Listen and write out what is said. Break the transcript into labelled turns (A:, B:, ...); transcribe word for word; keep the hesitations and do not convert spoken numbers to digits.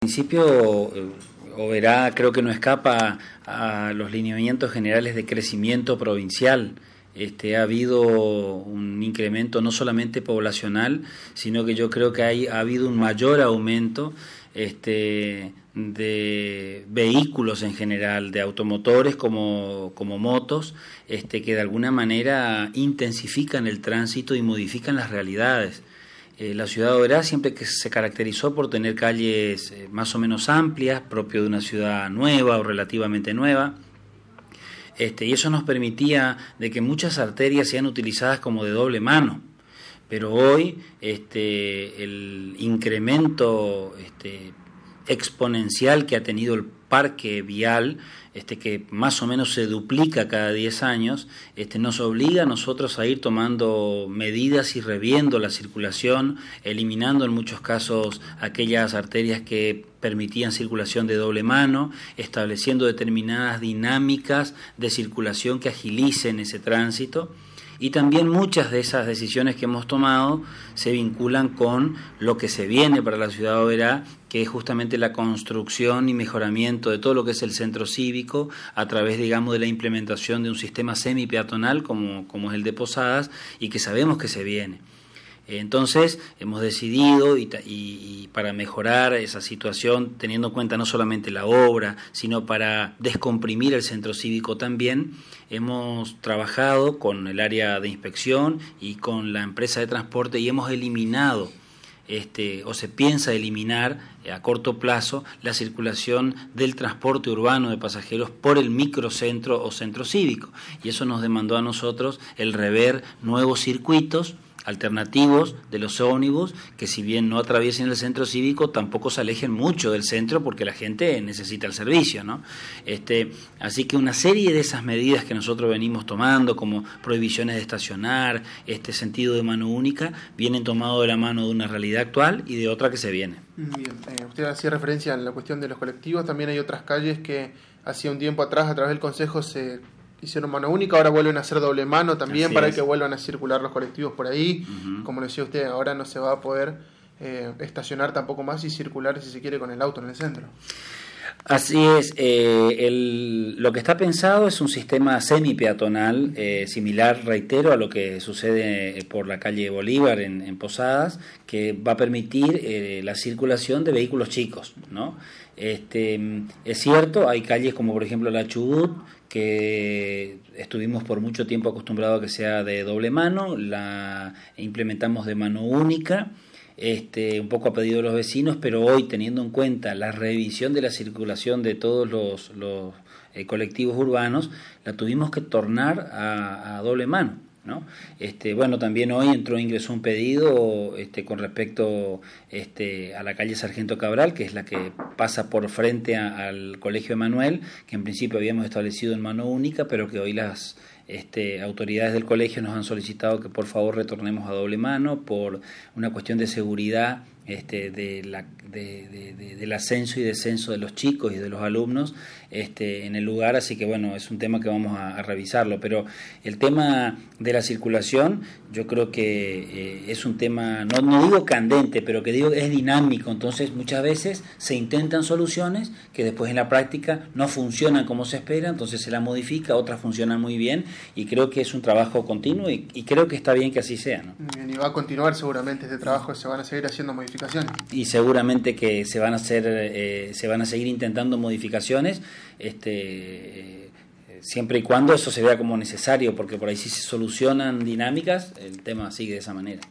A: En principio, Oberá creo que no escapa a los lineamientos generales de crecimiento provincial. Este, ha habido un incremento no solamente poblacional, sino que yo creo que hay, ha habido un mayor aumento este, de vehículos en general, de automotores como, como motos, este, que de alguna manera intensifican el tránsito y modifican las realidades. Eh, la ciudad de Oberá siempre que se caracterizó por tener calles eh, más o menos amplias, propio de una ciudad nueva o relativamente nueva, este, y eso nos permitía de que muchas arterias sean utilizadas como de doble mano. Pero hoy este, el incremento este, exponencial que ha tenido el parque vial, este, que más o menos se duplica cada diez años, este, nos obliga a nosotros a ir tomando medidas y reviendo la circulación, eliminando en muchos casos aquellas arterias que permitían circulación de doble mano, estableciendo determinadas dinámicas de circulación que agilicen ese tránsito. Y también muchas de esas decisiones que hemos tomado se vinculan con lo que se viene para la ciudad de Oberá, que es justamente la construcción y mejoramiento de todo lo que es el centro cívico a través, digamos, de la implementación de un sistema semi-peatonal como, como es el de Posadas y que sabemos que se viene. Entonces hemos decidido y, y, y para mejorar esa situación, teniendo en cuenta no solamente la obra, sino para descomprimir el centro cívico también, hemos trabajado con el área de inspección y con la empresa de transporte y hemos eliminado, este, o se piensa eliminar a corto plazo, la circulación del transporte urbano de pasajeros por el microcentro o centro cívico. Y eso nos demandó a nosotros el rever nuevos circuitos alternativos de los ómnibus que, si bien no atraviesen el centro cívico, tampoco se alejen mucho del centro porque la gente necesita el servicio, ¿no? Este, así que una serie de esas medidas que nosotros venimos tomando, como prohibiciones de estacionar, este sentido de mano única, vienen tomados de la mano de una realidad actual y de otra que se viene.
B: Bien, eh, usted hacía referencia a la cuestión de los colectivos, también hay otras calles que hacía un tiempo atrás a través del Consejo se hicieron mano única, ahora vuelven a hacer doble mano también. Así para es. Que vuelvan a circular los colectivos por ahí. Uh-huh. Como decía usted, ahora no se va a poder eh, estacionar tampoco más y circular, si se quiere, con el auto en el centro.
A: Así es, eh, el, lo que está pensado es un sistema semi-peatonal, eh, similar, reitero, a lo que sucede por la calle Bolívar en, en Posadas, que va a permitir eh, la circulación de vehículos chicos, ¿no? Este, es cierto, hay calles como por ejemplo la Chubut, que estuvimos por mucho tiempo acostumbrados a que sea de doble mano, la implementamos de mano única, este, un poco a pedido de los vecinos, pero hoy, teniendo en cuenta la revisión de la circulación de todos los, los eh, colectivos urbanos, la tuvimos que tornar a, a doble mano, ¿no? Este, bueno, también hoy entró, ingresó un pedido este, con respecto este, a la calle Sargento Cabral, que es la que pasa por frente a, al Colegio Emanuel, que en principio habíamos establecido en mano única, pero que hoy las este, autoridades del colegio nos han solicitado que por favor retornemos a doble mano por una cuestión de seguridad este, de la, de, de, de, del ascenso y descenso de los chicos y de los alumnos este, en el lugar, así que bueno, es un tema que vamos a, a revisarlo, pero el tema de la circulación yo creo que eh, es un tema, no, no digo candente, pero que digo es dinámico, entonces muchas veces se intentan soluciones que después en la práctica no funcionan como se espera, entonces se la modifica, otras funcionan muy bien y creo que es un trabajo continuo y, y creo que está bien que así sea, ¿no?
B: Bien, y va a continuar seguramente este trabajo, se van a seguir haciendo modificaciones.
A: Y seguramente que se van a hacer, eh, se van a seguir intentando modificaciones, este, eh, siempre y cuando eso se vea como necesario, porque por ahí si se solucionan dinámicas, el tema sigue de esa manera.